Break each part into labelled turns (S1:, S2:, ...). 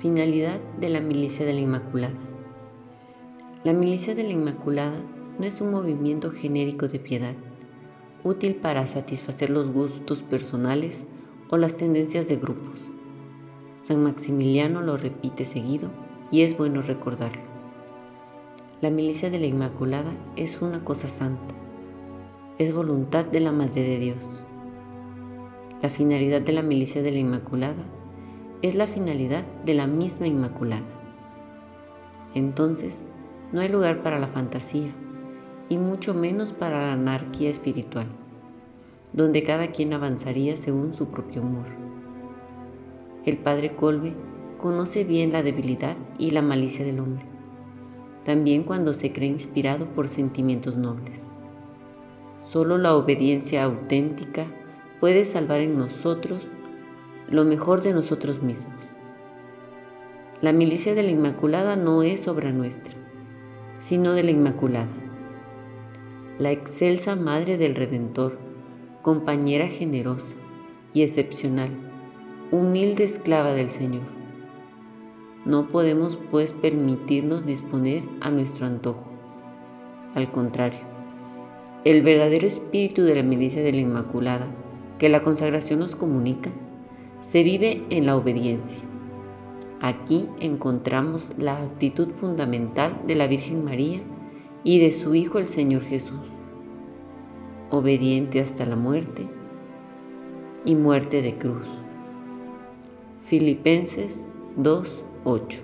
S1: Finalidad de la Milicia de la Inmaculada. La Milicia de la Inmaculada no es un movimiento genérico de piedad, útil para satisfacer los gustos personales o las tendencias de grupos. San Maximiliano lo repite seguido y es bueno recordarlo. La Milicia de la Inmaculada es una cosa santa, es voluntad de la Madre de Dios. La finalidad de la Milicia de la Inmaculada es la finalidad de la misma Inmaculada. Entonces, no hay lugar para la fantasía, y mucho menos para la anarquía espiritual, donde cada quien avanzaría según su propio humor. El Padre Kolbe conoce bien la debilidad y la malicia del hombre, también cuando se cree inspirado por sentimientos nobles. Solo la obediencia auténtica puede salvar en nosotros lo mejor de nosotros mismos. La Milicia de la Inmaculada no es obra nuestra, sino de la Inmaculada, la excelsa Madre del Redentor, compañera generosa y excepcional, humilde esclava del Señor. No podemos, pues, permitirnos disponer a nuestro antojo. Al contrario, el verdadero espíritu de la Milicia de la Inmaculada, que la consagración nos comunica, se vive en la obediencia. Aquí encontramos la actitud fundamental de la Virgen María y de su Hijo el Señor Jesús, obediente hasta la muerte y muerte de cruz. Filipenses 2:8.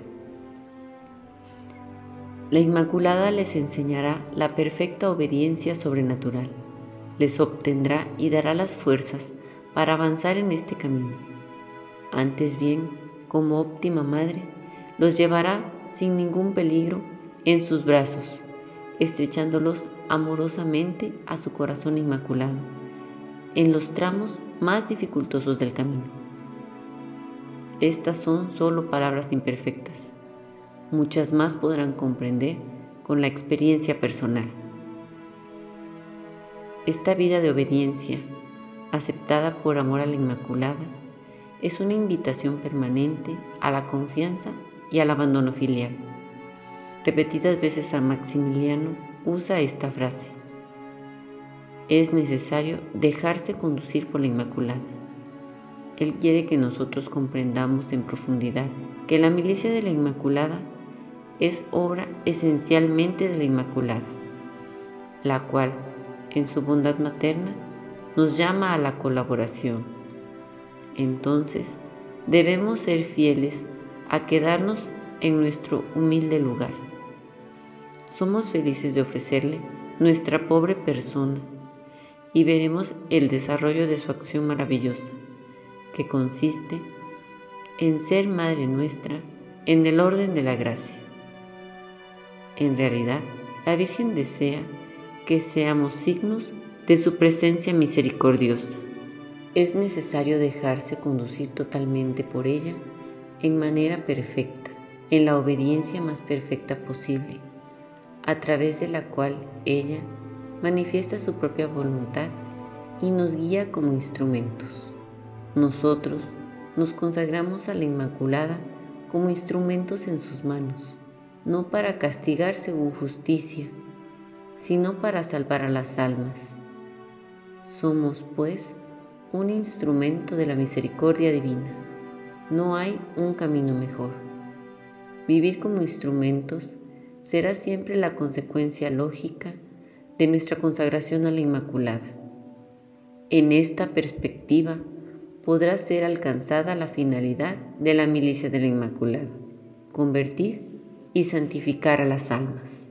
S1: La Inmaculada les enseñará la perfecta obediencia sobrenatural, les obtendrá y dará las fuerzas para avanzar en este camino. Antes bien, como óptima madre, los llevará sin ningún peligro en sus brazos, estrechándolos amorosamente a su corazón inmaculado, en los tramos más dificultosos del camino. Estas son solo palabras imperfectas, muchas más podrán comprender con la experiencia personal. Esta vida de obediencia, aceptada por amor a la Inmaculada, es una invitación permanente a la confianza y al abandono filial. Repetidas veces San Maximiliano usa esta frase: es necesario dejarse conducir por la Inmaculada. Él quiere que nosotros comprendamos en profundidad que la Milicia de la Inmaculada es obra esencialmente de la Inmaculada, la cual, en su bondad materna, nos llama a la colaboración. Entonces, debemos ser fieles a quedarnos en nuestro humilde lugar. Somos felices de ofrecerle nuestra pobre persona y veremos el desarrollo de su acción maravillosa, que consiste en ser Madre nuestra en el orden de la gracia. En realidad, la Virgen desea que seamos signos de su presencia misericordiosa. Es necesario dejarse conducir totalmente por ella en manera perfecta, en la obediencia más perfecta posible, a través de la cual ella manifiesta su propia voluntad y nos guía como instrumentos. Nosotros nos consagramos a la Inmaculada como instrumentos en sus manos, no para castigar según justicia, sino para salvar a las almas. Somos, pues, un instrumento de la misericordia divina. No hay un camino mejor. Vivir como instrumentos será siempre la consecuencia lógica de nuestra consagración a la Inmaculada. En esta perspectiva podrá ser alcanzada la finalidad de la Milicia de la Inmaculada: convertir y santificar a las almas.